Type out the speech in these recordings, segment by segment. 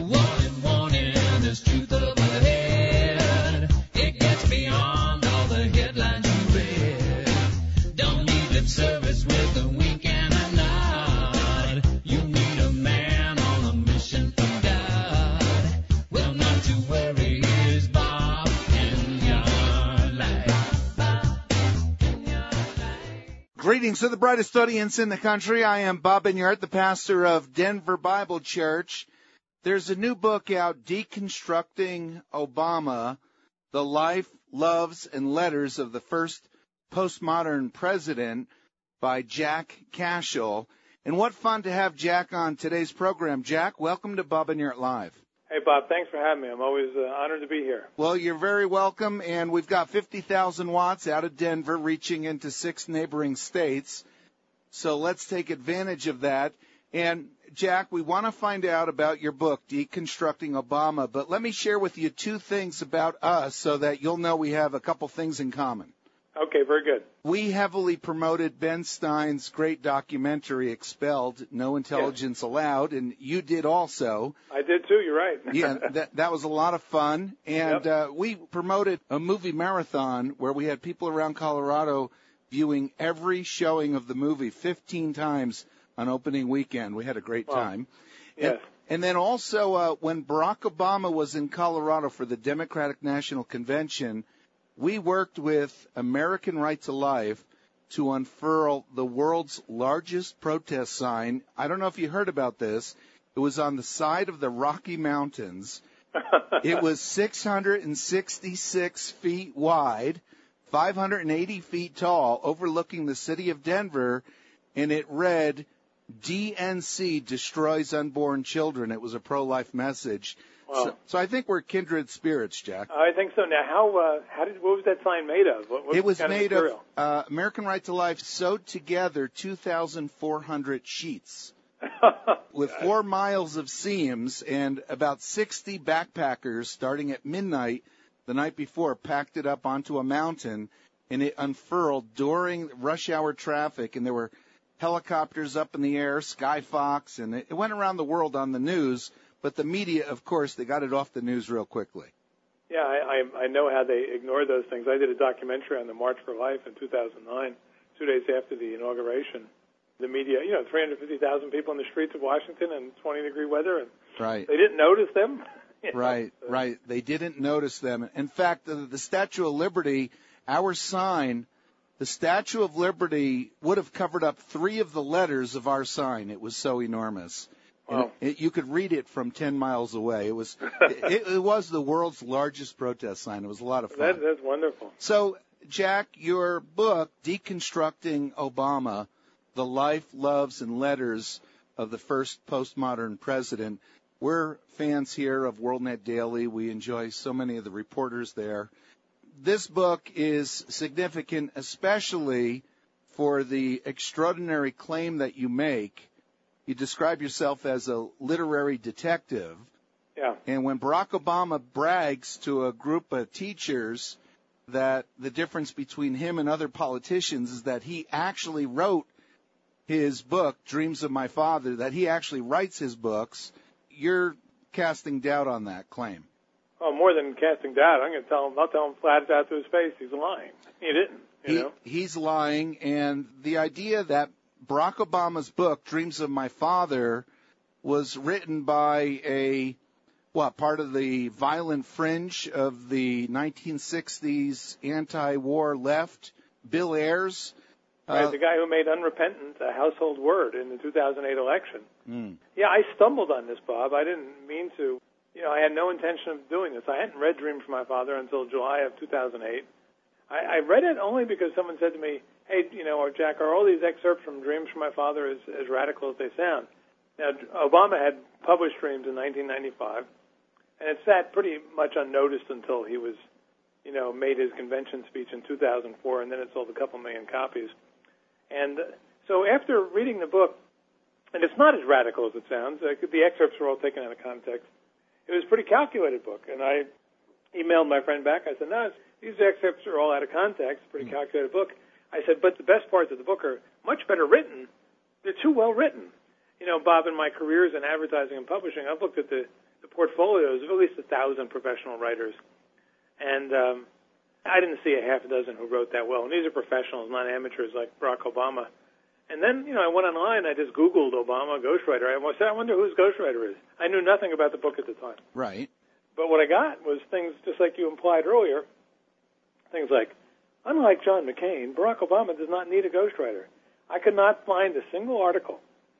Warning, warning, there's truth up ahead. It gets beyond all the headlines you read. Don't need lip service with a wink and a nod. You need a man on a mission from God. Well, not to worry, here's Bob in your life. Bob in your life. Greetings to the brightest audience in the country. I am Bob Enyart, the pastor of Denver Bible Church. There's a new book out, Deconstructing Obama, The Life, Loves, and Letters of the First Postmodern President by Jack Cashel. And what fun to have Jack on today's program. Jack, welcome to Bob Enyart Live. Hey, Bob, thanks for having me. I'm always honored to be here. Well, you're very welcome, and we've got 50,000 watts out of Denver reaching into 6 neighboring states. So let's take advantage of that. And, Jack, we want to find out about your book, Deconstructing Obama, but let me share with you 2 things about us so that you'll know we have a couple things in common. Okay, very good. We heavily promoted Ben Stein's great documentary, Expelled, No Intelligence Allowed, and you did also. I did too, you're right. Yeah, that was a lot of fun. And we promoted a movie marathon where we had people around Colorado viewing every showing of the movie 15 times on opening weekend. We had a great time. Yes. And then also when Barack Obama was in Colorado for the Democratic National Convention, we worked with American Right to Life to unfurl the world's largest protest sign. I don't know if you heard about this. It was on the side of the Rocky Mountains. It was 666 feet wide, 580 feet tall, overlooking the city of Denver, and it read, DNC destroys unborn children. It was a pro-life message. Wow. So I think we're kindred spirits, Jack. I think so. Now, what was that sign made of? What It was kind made of material? of American Right to Life sewed together 2,400 sheets with 4 miles of seams, and about 60 backpackers starting at midnight the night before packed it up onto a mountain, and it unfurled during rush hour traffic, and there were helicopters up in the air, Sky Fox, and it went around the world on the news. But the media, of course, they got it off the news real quickly. Yeah, I know how they ignore those things. I did a documentary on the March for Life in 2009, 2 days after the inauguration. The media, 350,000 people in the streets of Washington in 20-degree weather, and Right. they didn't notice them. Right. They didn't notice them. In fact, the Statue of Liberty, our sign, the Statue of Liberty would have covered up 3 of the letters of our sign. It was so enormous. Wow. You could read it from 10 miles away. It was it was the world's largest protest sign. It was a lot of fun. That's wonderful. So, Jack, your book, Deconstructing Obama, The Life, Loves, and Letters of the First Postmodern President. We're fans here of WorldNet Daily. We enjoy so many of the reporters there. This book is significant, especially for the extraordinary claim that you make. You describe yourself as a literary detective. Yeah. And when Barack Obama brags to a group of teachers that the difference between him and other politicians is that he actually wrote his book, Dreams of My Father, that he actually writes his books, you're casting doubt on that claim. Oh, more than casting doubt, I'm going to tell him. I'll tell him flat out to his face he's lying. He didn't. He's lying, and the idea that Barack Obama's book, Dreams of My Father, was written by part of the violent fringe of the 1960s anti-war left, Bill Ayers. Right, the guy who made unrepentant a household word in the 2008 election. Mm. Yeah, I stumbled on this, Bob. I didn't mean to. I had no intention of doing this. I hadn't read Dreams from My Father until July of 2008. I read it only because someone said to me, hey, or Jack, are all these excerpts from Dreams from My Father as radical as they sound? Now, Obama had published Dreams in 1995, and it sat pretty much unnoticed until he was, made his convention speech in 2004, and then it sold a couple million copies. And so after reading the book, and it's not as radical as it sounds, the excerpts were all taken out of context, it was a pretty calculated book, and I emailed my friend back. I said, no, these excerpts are all out of context, pretty calculated book. I said, but the best parts of the book are much better written. They're too well written. Bob, in my careers in advertising and publishing, I've looked at the portfolios of at least 1,000 professional writers. And I didn't see a half a dozen who wrote that well. And these are professionals, not amateurs like Barack Obama. And then, I went online. I just Googled Obama ghostwriter. I said, I wonder who his ghostwriter is. I knew nothing about the book at the time. Right. But what I got was things just like you implied earlier, things like, unlike John McCain, Barack Obama does not need a ghostwriter. I could not find a single article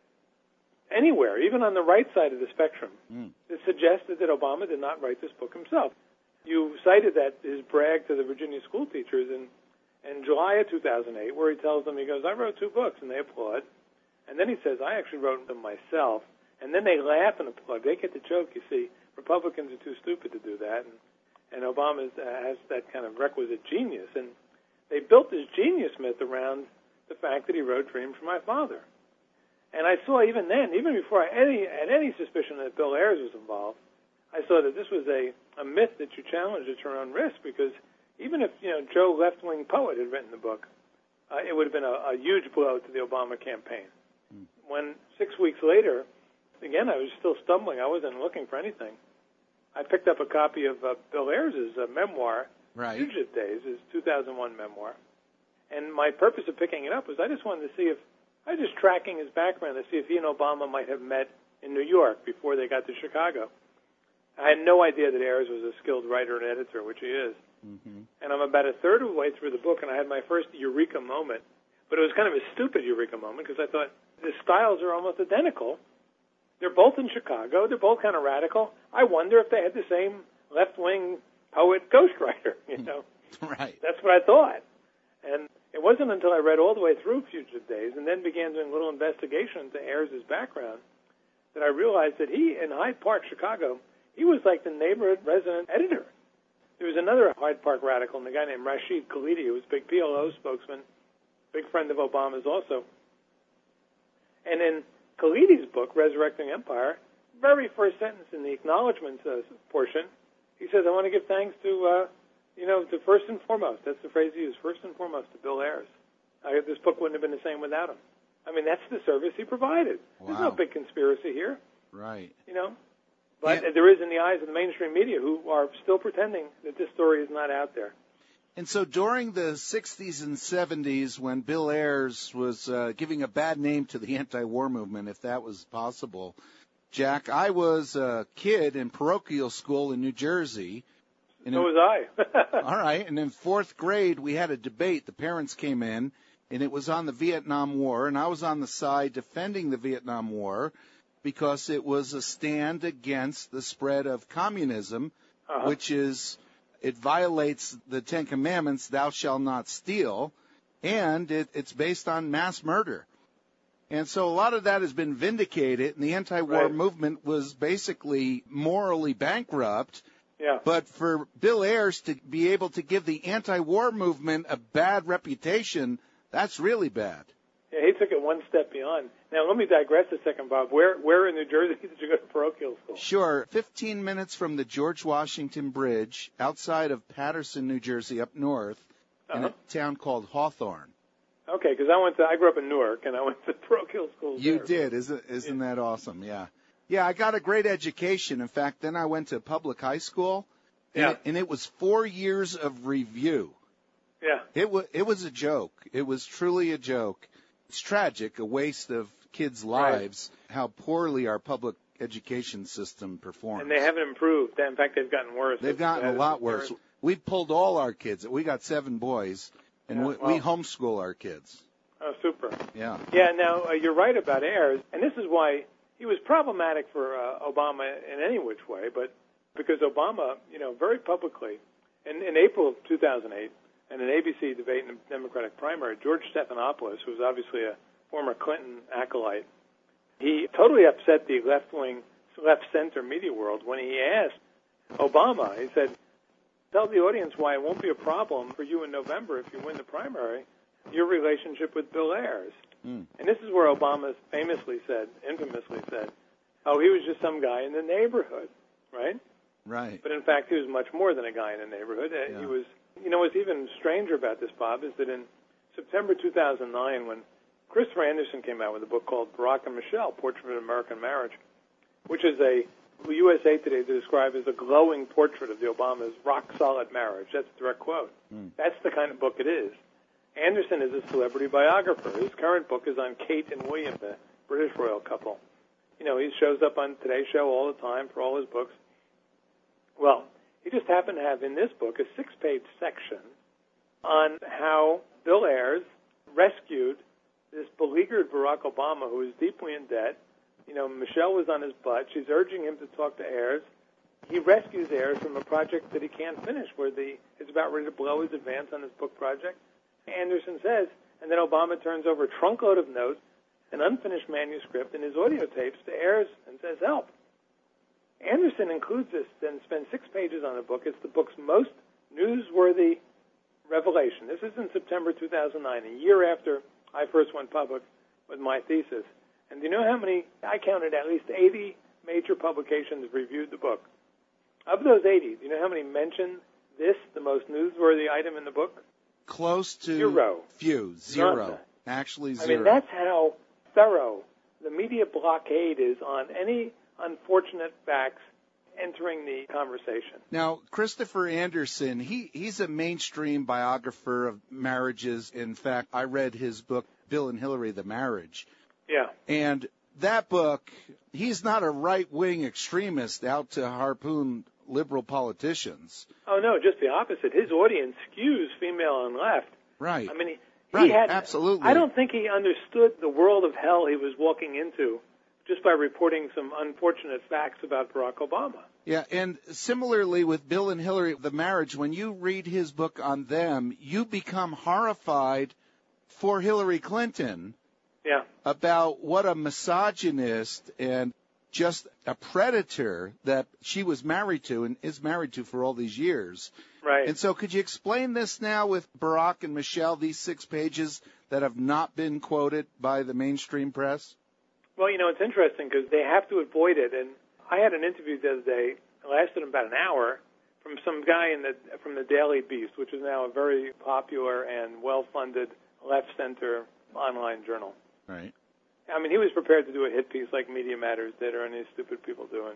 anywhere, even on the right side of the spectrum, that suggested that Obama did not write this book himself. You cited that his brag to the Virginia school teachers in July of 2008, where he tells them, he goes, I wrote 2 books, and they applaud. And then he says, I actually wrote them myself. And then they laugh and applaud. They get the joke, you see. Republicans are too stupid to do that, and Obama has that kind of requisite genius. And they built this genius myth around the fact that he wrote Dream for My Father. And I saw even then, even before I had any suspicion that Bill Ayers was involved, I saw that this was a myth that you challenged at your own risk, because even if, Joe left-wing poet had written the book, it would have been a huge blow to the Obama campaign. When 6 weeks later, again, I was still stumbling. I wasn't looking for anything. I picked up a copy of Bill Ayers' memoir, Right. Fugitive Days, his 2001 memoir. And my purpose of picking it up was I just wanted to see if, I was just tracking his background to see if he and Obama might have met in New York before they got to Chicago. I had no idea that Ayers was a skilled writer and editor, which he is. Mm-hmm. And I'm about a third of the way through the book, and I had my first eureka moment. But it was kind of a stupid eureka moment, because I thought the styles are almost identical. They're both in Chicago. They're both kind of radical. I wonder if they had the same left-wing poet ghostwriter, Right. That's what I thought. And it wasn't until I read all the way through Fugitive Days and then began doing a little investigation into Ayers' background that I realized that he, in Hyde Park, Chicago, he was like the neighborhood resident editor. There was another Hyde Park radical, a guy named Rashid Khalidi, who was a big PLO spokesman, big friend of Obama's also. And in Khalidi's book, Resurrecting Empire, very first sentence in the acknowledgments portion, he says, I want to give thanks to, to first and foremost. That's the phrase he used, first and foremost, to Bill Ayers. This book wouldn't have been the same without him. I mean, that's the service he provided. Wow. There's no big conspiracy here. Right. But there is in the eyes of the mainstream media who are still pretending that this story is not out there. And so during the 60s and 70s, when Bill Ayers was giving a bad name to the anti-war movement, if that was possible, Jack, I was a kid in parochial school in New Jersey. So was I. All right. And in 4th grade, we had a debate. The parents came in, and it was on the Vietnam War, and I was on the side defending the Vietnam War because it was a stand against the spread of communism, which is, it violates the Ten Commandments, thou shalt not steal, and it's based on mass murder. And so a lot of that has been vindicated, and the anti-war movement was basically morally bankrupt. Yeah. But for Bill Ayers to be able to give the anti-war movement a bad reputation, that's really bad. Yeah, he took it one step beyond. Now, let me digress a second, Bob. Where in New Jersey did you go to parochial school? Sure. 15 minutes from the George Washington Bridge, outside of Paterson, New Jersey, up north, in a town called Hawthorne. Okay, because I grew up in Newark, and I went to parochial school. You did. Isn't that awesome? Yeah. Yeah, I got a great education. In fact, then I went to public high school, and it was 4 years of review. Yeah. It was a joke. It was truly a joke. It's tragic, a waste of kids' lives, how poorly our public education system performs. And they haven't improved. In fact, they've gotten worse. They've gotten a lot worse. We pulled all our kids. We got 7 boys, and we homeschool our kids. Oh, super. Yeah. Yeah, now, you're right about Ayers, and this is why he was problematic for Obama in any which way, but because Obama, very publicly, in April of 2008, in an ABC debate in the Democratic primary, George Stephanopoulos, who was obviously a former Clinton acolyte, he totally upset the left-wing, left-center media world when he asked Obama, he said, tell the audience why it won't be a problem for you in November if you win the primary, your relationship with Bill Ayers. And this is where Obama infamously said, oh, he was just some guy in the neighborhood, right? Right. But in fact, he was much more than a guy in the neighborhood. Yeah. He was, what's even stranger about this, Bob, is that in September 2009, when Christopher Anderson came out with a book called Barack and Michelle, Portrait of an American Marriage, which is a USA Today to describe as a glowing portrait of the Obamas' rock-solid marriage. That's a direct quote. That's the kind of book it is. Anderson is a celebrity biographer. His current book is on Kate and William, the British royal couple. You know, he shows up on Today Show all the time for all his books. Well, he just happened to have in this book a 6-page section on how Bill Ayers rescued this beleaguered Barack Obama who is deeply in debt. You know, Michelle was on his butt. She's urging him to talk to Ayers. He rescues Ayers from a project that he can't finish, where he's about ready to blow his advance on his book project. Anderson says, and then Obama turns over a trunkload of notes, an unfinished manuscript, and his audio tapes to Ayers and says, help. Anderson includes this and spends 6 pages on the book. It's the book's most newsworthy revelation. This is in September 2009, a year after I first went public with my thesis. And do you know how many? I counted at least 80 major publications reviewed the book. Of those 80, do you know how many mentioned this, the most newsworthy item in the book? Close to Zero. Zero. None. Actually, zero. I mean, that's how thorough the media blockade is on any unfortunate facts entering the conversation. Now, Christopher Anderson, he's a mainstream biographer of marriages. In fact, I read his book, Bill and Hillary, The Marriage. Yeah. And that book, he's not a right-wing extremist out to harpoon liberal politicians. Oh, no, just the opposite. His audience skews female and left. Right. I mean, right, had, absolutely. I don't think he understood the world of hell he was walking into just by reporting some unfortunate facts about Barack Obama. Yeah, and similarly with Bill and Hillary, The Marriage, when you read his book on them, you become horrified for Hillary Clinton about what a misogynist and just a predator that she was married to and is married to for all these years. Right. And so could you explain this now with Barack and Michelle, these 6 pages that have not been quoted by the mainstream press? Well, you know, it's interesting because they have to avoid it. And I had an interview the other day, it lasted about an hour, from some guy from the Daily Beast, which is now a very popular and well-funded left-center online journal. Right. I mean, he was prepared to do a hit piece like Media Matters did or any stupid people doing.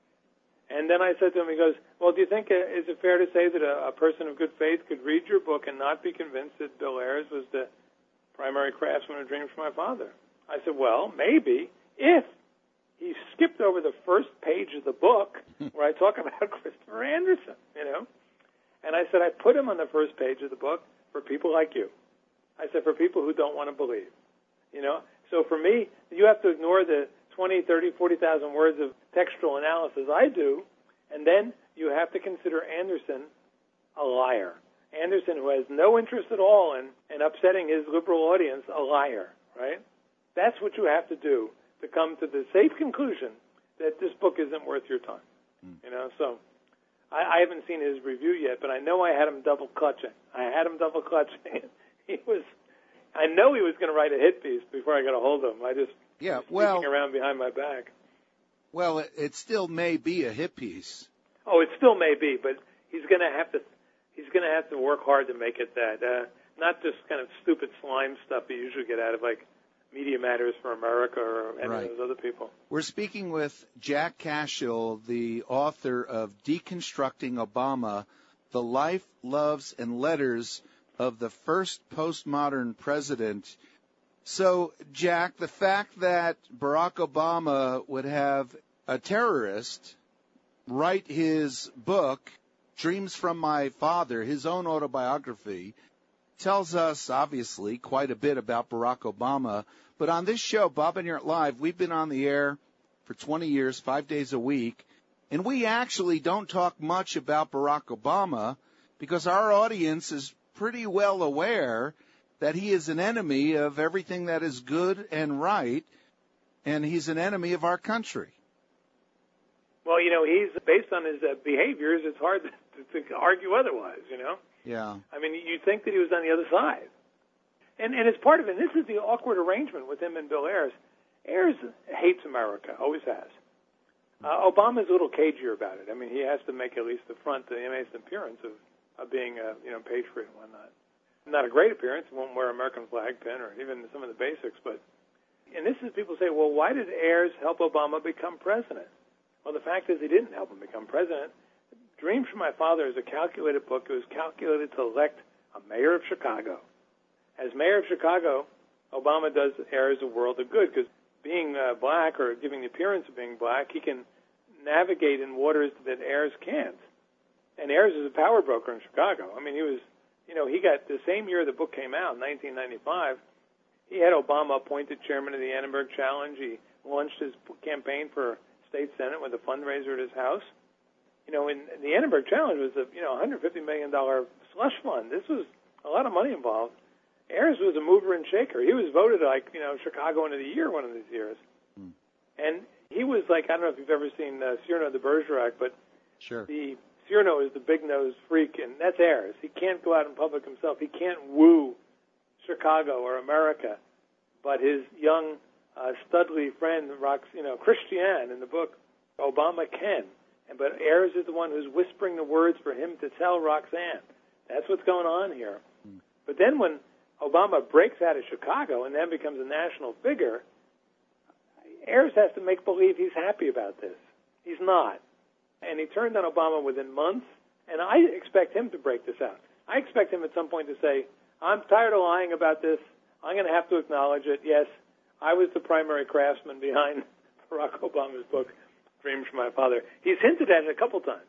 And then I said to him, he goes, well, do you think, is it fair to say that a person of good faith could read your book and not be convinced that Bill Ayers was the primary craftsman of Dreams from My Father? I said, well, maybe if he skipped over the first page of the book where I talk about Christopher Anderson, you know. And I said, I put him on the first page of the book for people like you. I said, for people who don't want to believe, you know. So for me, you have to ignore the 20, 30, 40,000 words of textual analysis I do, and then you have to consider Anderson a liar. Anderson, who has no interest at all in upsetting his liberal audience, a liar, right? That's what you have to do to come to the safe conclusion that this book isn't worth your time. You know, so I haven't seen his review yet, but I know I had him double clutching. I know he was going to write a hit piece before I got a hold of him. I just sneaking around behind my back. Well, it still may be a hit piece. Oh, it still may be, but he's going to have to work hard to make it that. Not just kind of stupid slime stuff you usually get out of like Media Matters for America or any of those other people. We're speaking with Jack Cashill, the author of Deconstructing Obama, The Life, Loves, and Letters of the First Postmodern President. So, Jack, the fact that Barack Obama would have a terrorist write his book, Dreams from My Father, his own autobiography, tells us, obviously, quite a bit about Barack Obama. But on this show, Bob and Art Live, we've been on the air for 20 years, 5 days a week, and we actually don't talk much about Barack Obama because our audience is pretty well aware that he is an enemy of everything that is good and right, and he's an enemy of our country. Well, you know, he's based on his behaviors. It's hard to argue otherwise, you know? Yeah. I mean, you'd think that he was on the other side. And it's part of it. And this is the awkward arrangement with him and Bill Ayers. Ayers hates America, always has. Obama's a little cagier about it. I mean, he has to make at least the amazing appearance of being a patriot and whatnot. Not a great appearance. He won't wear an American flag pin or even some of the basics. And this is people say, well, why did Ayers help Obama become president? Well, the fact is he didn't help him become president. Dreams from My Father is a calculated book. It was calculated to elect a mayor of Chicago. As mayor of Chicago, Obama does Ayers a world of good because being black or giving the appearance of being black, he can navigate in waters that Ayers can't. And Ayers is a power broker in Chicago. I mean, he was, he got the same year the book came out, 1995, he had Obama appointed chairman of the Annenberg Challenge. He launched his campaign for state senate with a fundraiser at his house. In the Annenberg Challenge was a $150 million slush fund. This was a lot of money involved. Ayers was a mover and shaker. He was voted Chicagoan of the Year one of these years. Mm. And he was like, I don't know if you've ever seen Cyrano de Bergerac, but sure. The Cyrano is the big-nosed freak, and that's Ayers. He can't go out in public himself. He can't woo Chicago or America. But his young, studly friend, Christiane in the book, Obama can. But Ayers is the one who's whispering the words for him to tell Roxanne. That's what's going on here. Mm. But then when Obama breaks out of Chicago and then becomes a national figure, Ayers has to make believe he's happy about this. He's not. And he turned on Obama within months, and I expect him to break this out. I expect him at some point to say, I'm tired of lying about this. I'm going to have to acknowledge it. Yes, I was the primary craftsman behind Barack Obama's book, Dreams from My Father. He's hinted at it a couple times.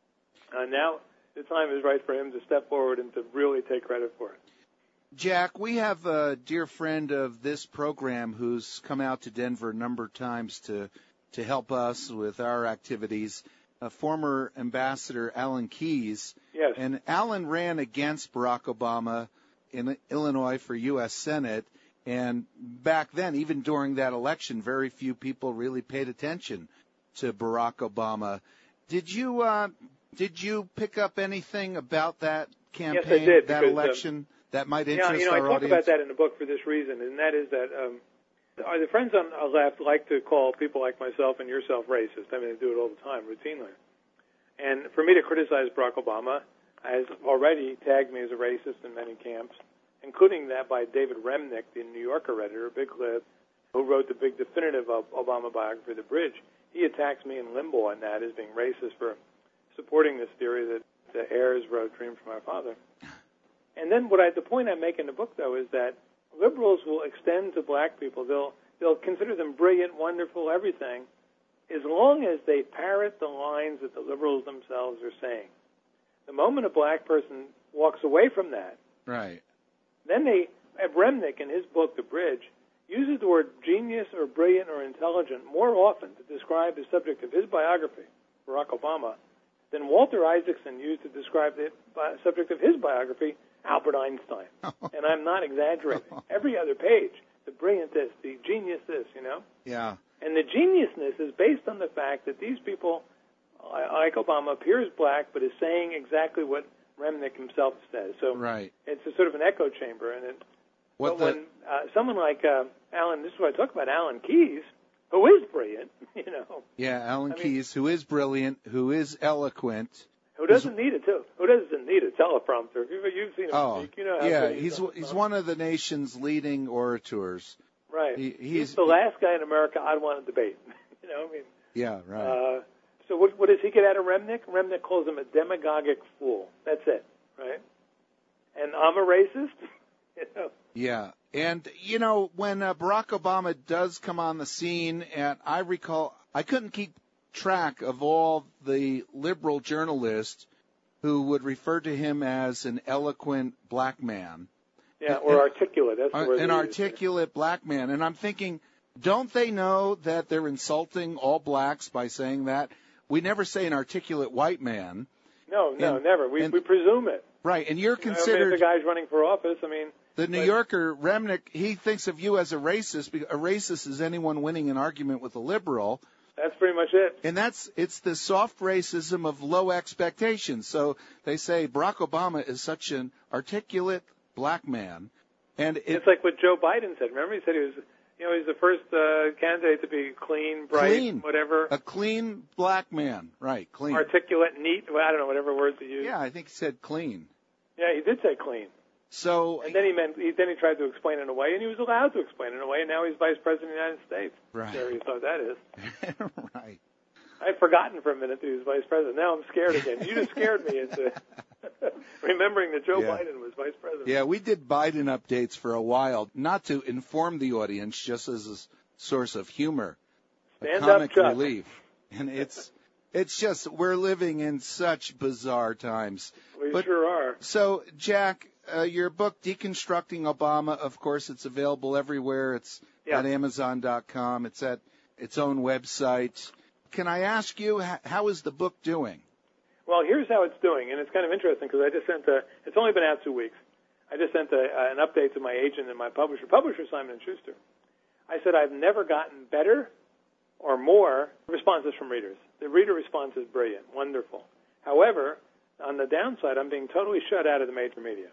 Now the time is right for him to step forward and to really take credit for it. Jack, we have a dear friend of this program who's come out to Denver a number of times to help us with our activities, former Ambassador Alan Keyes. Yes. And Alan ran against Barack Obama in Illinois for U.S. Senate. And back then, even during that election, very few people really paid attention to Barack Obama. Did you pick up anything about that campaign, yes, I did, that because, election? That might interest our I talk audience. about that in the book for this reason, and that is that the friends on the left like to call people like myself and yourself racist. I mean, they do it all the time, routinely. And for me to criticize Barack Obama has already tagged me as a racist in many camps, including that by David Remnick, the New Yorker editor, a big lib, who wrote the big definitive Obama biography, The Bridge. He attacks me in limbo on that as being racist for supporting this theory that Ayers wrote Dream from My Father. And then the point I make in the book, though, is that liberals will extend to black people. They'll consider them brilliant, wonderful, everything, as long as they parrot the lines that the liberals themselves are saying. The moment a black person walks away from that, right, then Remnick in his book, The Bridge, uses the word genius or brilliant or intelligent more often to describe the subject of his biography, Barack Obama, than Walter Isaacson used to describe the subject of his biography, Albert Einstein. And I'm not exaggerating. Every other page, the brilliant this, the genius this, Yeah. And the geniusness is based on the fact that these people, like Obama, appears black but is saying exactly what Remnick himself says. So right. It's a sort of an echo chamber. And when someone like Alan, this is what I talk about, Alan Keyes, who is brilliant, Yeah, Alan Keyes, who is brilliant, who is eloquent. Who doesn't need a teleprompter? You've seen him speak. Yeah, he's one of the nation's leading orators. Right. He's the last guy in America I'd want to debate. Yeah, right. So what does he get out of Remnick? Remnick calls him a demagogic fool. That's it, right? And I'm a racist. Yeah. And, when Barack Obama does come on the scene, and I recall, I couldn't keep track of all the liberal journalists who would refer to him as an eloquent black man. Yeah, or articulate. That's the word. An articulate black man. And I'm thinking, don't they know that they're insulting all blacks by saying that? We never say an articulate white man. No, never. We presume it. Right, and you're considered... if the guy's running for office, The New Yorker, Remnick, he thinks of you as a racist. A racist is anyone winning an argument with a liberal. That's pretty much it. And it's the soft racism of low expectations. So they say Barack Obama is such an articulate black man. And it's like what Joe Biden said. Remember, he said he was, he's the first candidate to be clean, bright, whatever. A clean black man. Right, clean. Articulate, neat, I don't know, whatever words he used. Yeah, I think he said clean. Yeah, he did say clean. So, and then he tried to explain it away, and he was allowed to explain it away, and now he's Vice President of the United States. Right. There you thought that is. Right. I'd forgotten for a minute that he was vice president. Now I'm scared again. You just scared me into remembering that Joe Biden was vice president. Yeah, we did Biden updates for a while, not to inform the audience, just as a source of humor, Stand comic up, Chuck. relief. And it's just, we're living in such bizarre times. We sure are. So, Jack, your book, Deconstructing Obama, of course, it's available everywhere. It's at Amazon.com. It's at its own website. Can I ask you, how is the book doing? Well, here's how it's doing, and it's kind of interesting because I just sent it's only been out 2 weeks. I just sent an update to my agent and my publisher Simon & Schuster. I said I've never gotten better or more responses from readers. The reader response is brilliant, wonderful. However, on the downside, I'm being totally shut out of the major media.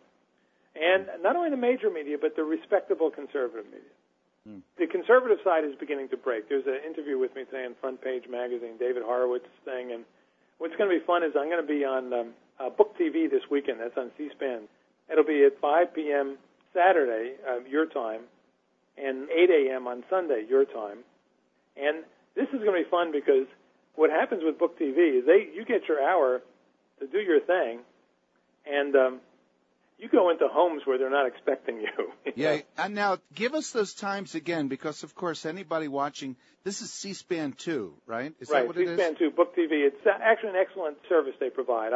And not only the major media, but the respectable conservative media. The conservative side is beginning to break. There's an interview with me today in Front Page Magazine, David Horowitz thing, and what's going to be fun is I'm going to be on Book TV this weekend. That's on C-SPAN. It'll be at 5 p.m. Saturday, your time, and 8 a.m. on Sunday, your time. And this is going to be fun because what happens with Book TV is you get your hour to do your thing, and you go into homes where they're not expecting you. Yeah, and now give us those times again, because, of course, anybody watching, this is C-SPAN 2, right? Is that what it is? C-SPAN 2, Book TV. It's actually an excellent service they provide.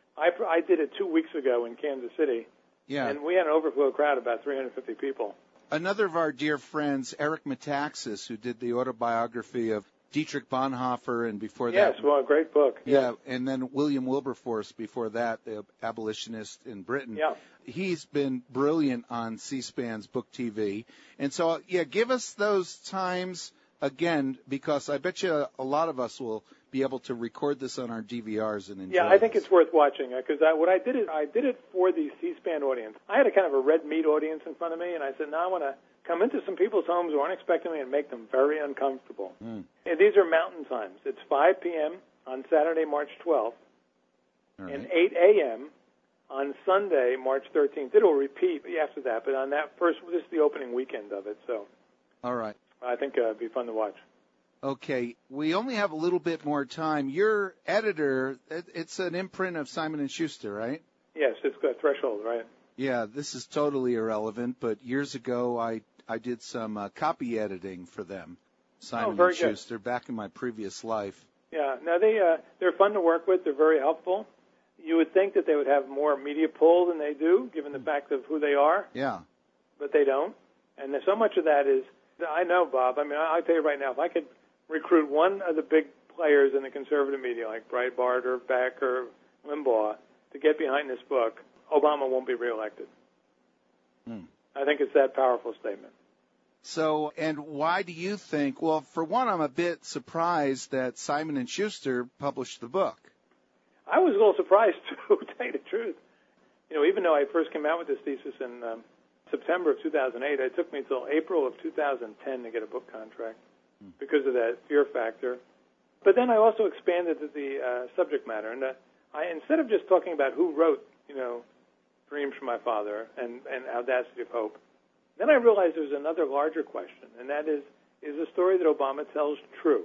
I did it 2 weeks ago in Kansas City, and we had an overflow crowd, about 350 people. Another of our dear friends, Eric Metaxas, who did the autobiography of Dietrich Bonhoeffer, and before that... Yes, well, a great book. Yeah, and then William Wilberforce before that, the abolitionist in Britain. Yeah. He's been brilliant on C-SPAN's Book TV. And so, give us those times again, because I bet you a lot of us will be able to record this on our DVRs and enjoy I think it's worth watching, because what I did is I did it for the C-SPAN audience. I had a kind of a red meat audience in front of me, and I said, now I want to come into some people's homes who aren't expecting me and make them very uncomfortable. And these are mountain times. It's 5 p.m. on Saturday, March 12th, and 8 a.m. on Sunday, March 13th. It'll repeat after that, but on that first, this is the opening weekend of it. So, all right. I think it'd be fun to watch. Okay, we only have a little bit more time. Your editor, it's an imprint of Simon & Schuster, right? Yes, it's got Threshold, right? Yeah, this is totally irrelevant, but years ago I did some copy editing for them, Simon & Schuster, back in my previous life. Yeah, no, they're fun to work with. They're very helpful. You would think that they would have more media pull than they do, given the fact of who they are. Yeah. But they don't. And so much of that is, I know, Bob, I mean, I'll tell you right now, if I could recruit one of the big players in the conservative media, like Breitbart or Beck or Limbaugh, to get behind this book, Obama won't be reelected. I think it's that powerful statement. So, and why do you think, well, for one, I'm a bit surprised that Simon & Schuster published the book. I was a little surprised, too, to tell you the truth. You know, even though I first came out with this thesis in September of 2008, it took me until April of 2010 to get a book contract because of that fear factor. But then I also expanded the subject matter, and instead of just talking about who wrote, Dreams from My Father and Audacity of Hope, then I realized there's another larger question, and that is the story that Obama tells true?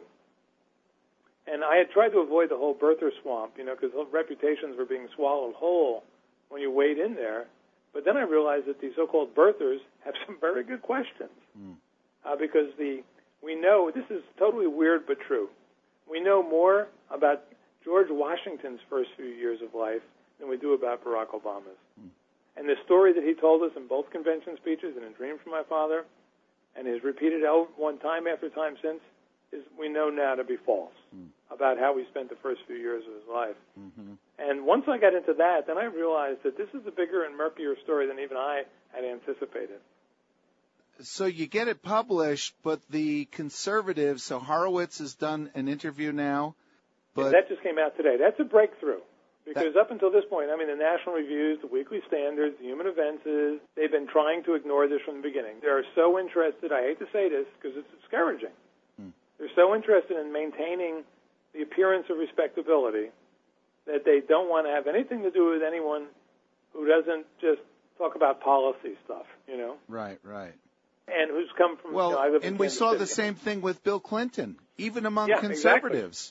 And I had tried to avoid the whole birther swamp, because reputations were being swallowed whole when you wade in there. But then I realized that these so-called birthers have some very good questions, because we know, this is totally weird but true, we know more about George Washington's first few years of life than we do about Barack Obama's. And the story that he told us in both convention speeches and in Dream from My Father, and has repeated one time after time since, is we know now to be false about how he spent the first few years of his life. And once I got into that, then I realized that this is a bigger and murkier story than even I had anticipated. So you get it published, but the conservatives, so Horowitz has done an interview now. But that just came out today. That's a breakthrough. Because up until this point, the National Reviews, the Weekly Standards, the Human Events, they've been trying to ignore this from the beginning. They're so interested, I hate to say this because it's discouraging, they're so interested in maintaining the appearance of respectability that they don't want to have anything to do with anyone who doesn't just talk about policy stuff, Right. And who's come from... Well, and we saw the same thing with Bill Clinton, even among conservatives. Exactly.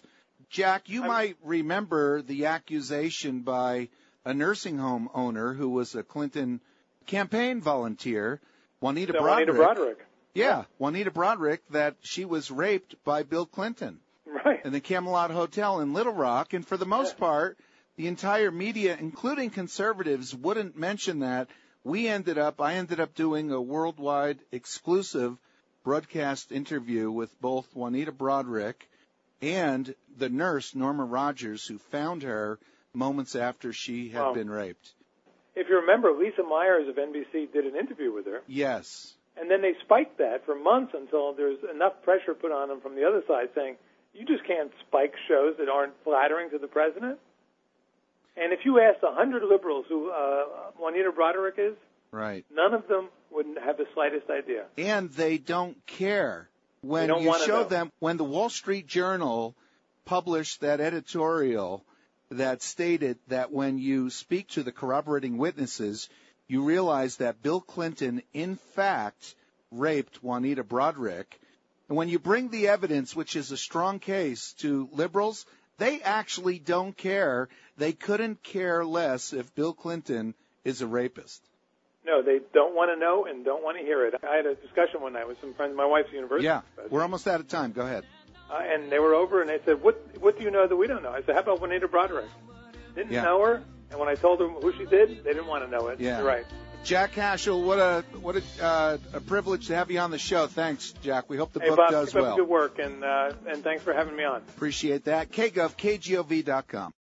Jack, you might remember the accusation by a nursing home owner who was a Clinton campaign volunteer, Juanita Broaddrick. Juanita Broaddrick. Yeah, Juanita Broaddrick, that she was raped by Bill Clinton. Right. In the Camelot Hotel in Little Rock. And for the most part, the entire media, including conservatives, wouldn't mention that. I ended up doing a worldwide exclusive broadcast interview with both Juanita Broaddrick and the nurse, Norma Rogers, who found her moments after she had been raped. If you remember, Lisa Myers of NBC did an interview with her. Yes. And then they spiked that for months until there's enough pressure put on them from the other side saying, you just can't spike shows that aren't flattering to the president. And if you asked 100 liberals who Juanita Broaddrick is, right, none of them would have the slightest idea. And they don't care. When don't you wanna show know. them, when the Wall Street Journal published that editorial that stated that when you speak to the corroborating witnesses, you realize that Bill Clinton, in fact, raped Juanita Broaddrick. And when you bring the evidence, which is a strong case, to liberals, they actually don't care. They couldn't care less if Bill Clinton is a rapist. No, they don't want to know and don't want to hear it. I had a discussion one night with some friends. My wife's a university professor. We're almost out of time. Go ahead. And they were over, and they said, what do you know that we don't know? I said, how about Juanita Broaddrick? Didn't know her, and when I told them who she did, they didn't want to know it. Yeah. You're right. Jack Haschel, what a privilege to have you on the show. Thanks, Jack. We hope the book Bob, does keep well. up good work, and thanks for having me on. Appreciate that. KGov, KGOV.com.